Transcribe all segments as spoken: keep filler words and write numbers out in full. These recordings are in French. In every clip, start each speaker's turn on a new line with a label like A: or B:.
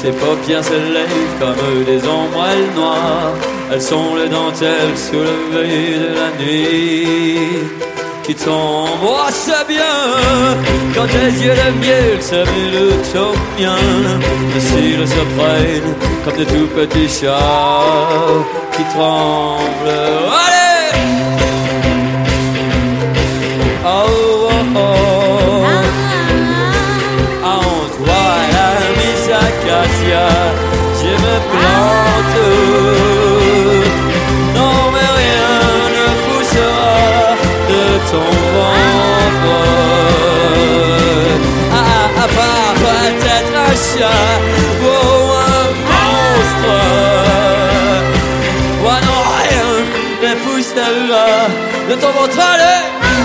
A: Tes paupières se lèvent comme des ombrelles noires. Elles sont les dentelles soulevées de la nuit qui tombe. Oh, c'est bien quand tes yeux de miel se mêlent aux miens. Les cils se prennent comme de tout petits chats qui tremblent. Allez! Oh, oh, oh. Ah, en toi, la Miss Acacia, je me plante. Non, mais rien ne poussera de ton ventre. Ah, à part peut-être un chat ou un monstre. Oh non, rien ne poussera de ton ventre. Allez!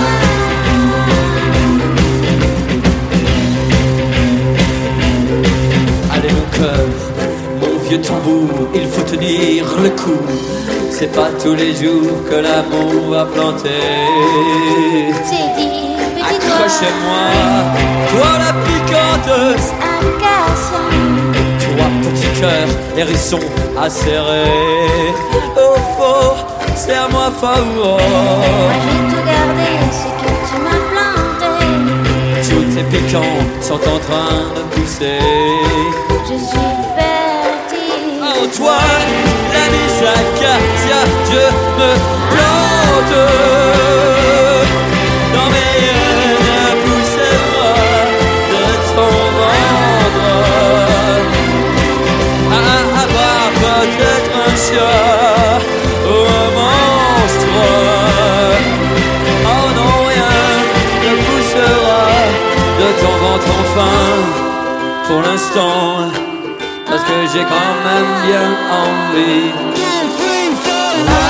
A: Allez mon cœur, mon vieux tambour, il faut tenir le coup. C'est pas tous les jours que l'amour va planter.
B: C'est dit, petit
A: accroche-moi, toi la piquanteuse
B: Acacia.
A: Toi petit cœur, hérisson acéré. Oh faux, serre-moi fort.
B: Moi j'ai tout gardé ce que tu m'as planté.
A: Tous tes piquants sont en train de pousser.
B: Je suis fertile.
A: Antoine, la Miss Acacia, je me plante. Dans mes yeux ne poussera de ton ventre. À avoir peut-être un chat ou un monstre. Oh non, rien ne poussera de ton ventre enfin. Pour l'instant, parce que j'ai quand même bien envie.